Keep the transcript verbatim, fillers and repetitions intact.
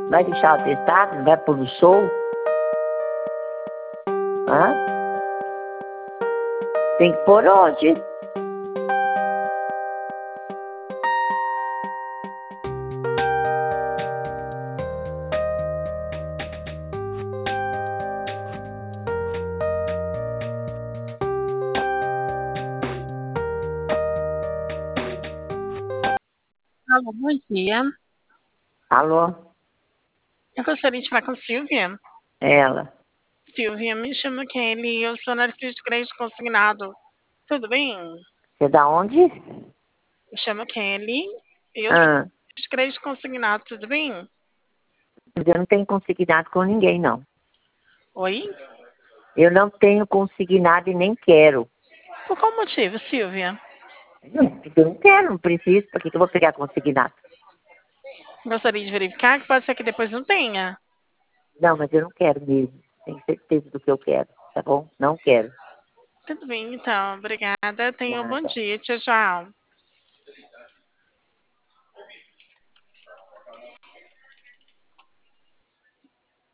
Vai deixar o atestado? Vai pôr no show? Hã? Tem que pôr hoje. Alô, bom dia. Alô? Eu gostaria de falar com a Silvia. Ela. Silvia, me chama Kelly, eu sou analista de crédito consignado. Tudo bem? Você é da onde? Me chamo Kelly, eu sou Ah, analista de crédito consignado, tudo bem? mas eu não tenho consignado com ninguém, não. Oi? Eu não tenho consignado e nem quero. Por qual motivo, Silvia? Não, porque eu não quero, não preciso. Por que que eu vou pegar consignado? Gostaria de verificar que pode ser que depois não tenha. Não, mas eu não quero mesmo. Tenho certeza do que eu quero, tá bom? Não quero. Tudo bem, então. Obrigada. Tenha um bom Nada. dia. Tchau, tchau.